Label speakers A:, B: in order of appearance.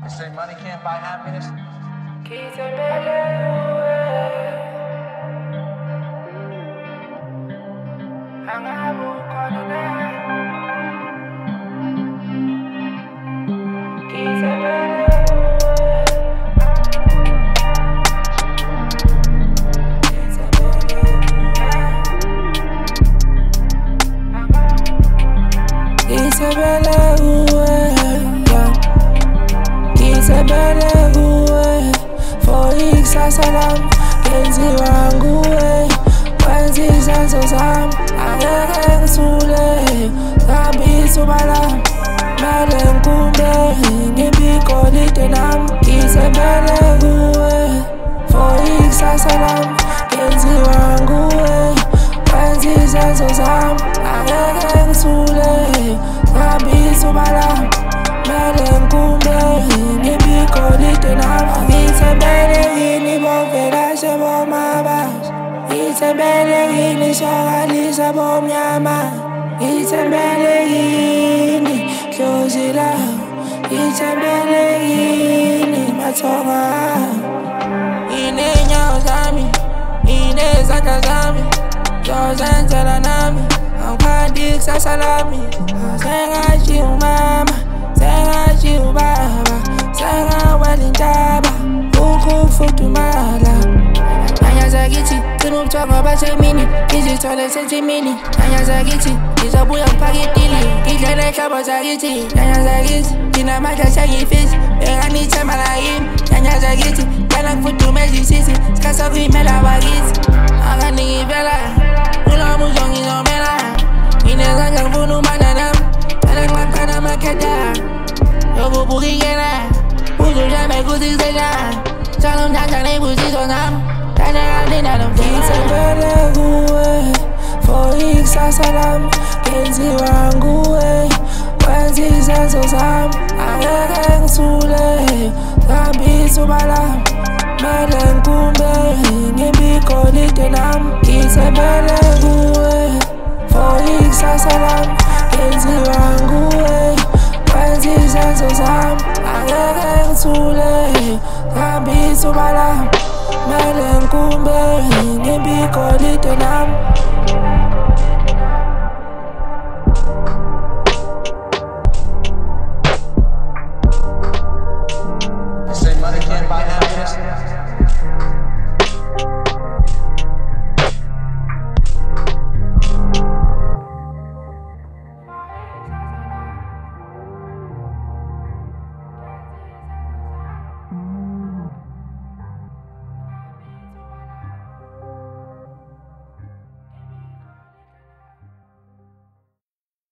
A: They say money can't buy happiness.
B: Salam, kenzi wangu we, kwenzi zenzo zam, angeke ngisule, ngambi subala, mele nkumbe, ngibiko litenam, kisebele guwe, foyiksa salam, kenzi wangu we, kwenzi zenzo zam, angeke ngisule, ngambi subala, mele nkumbe, ngibiko litenam, kisebele Itembele yini shogalisa bomnyama, itembele yini kyozila, itembele yini matonga. Ine nyawo zami, ine zaka zami, zozenzela nami, angkhandikisa salami. Sengathi umama, sengathi ubaba, sengawela intaba, ukufudumala. Nyanyazakithi, gcina ubuthongo basemini, ngizithole sensimini. Nyanyazakithi, ngizobuya ngiphake itili, ngidlele ehlobo zakithi. Nyanyazakithi, nginamandla sengifisi, benganithemba la yimi. Nyanyazakithi, cela ngifudumeze isisi, sikhathi sokuyimela abakithi. Akaningi vela, kulo muzo ngizomela. Nginezandla ngifuna umanda nami, cela ngiwaqana amakheda. Yokubukikela, uzujame kuzizela. Cala umdanja nebuzizo nami. Itembele guwe, foyiksa salam, kenzi wangu we, kwenzi zenzo zam, angeke ngisule, ngambi subala, mele nkumbe, ngibiko litenam. Itembele guwe, foyiksa salam, kenzi wangu we, kwenzi zenzo zam, angeke ngisule, ngambi subala, mele nkumbe, ngibiko litenam.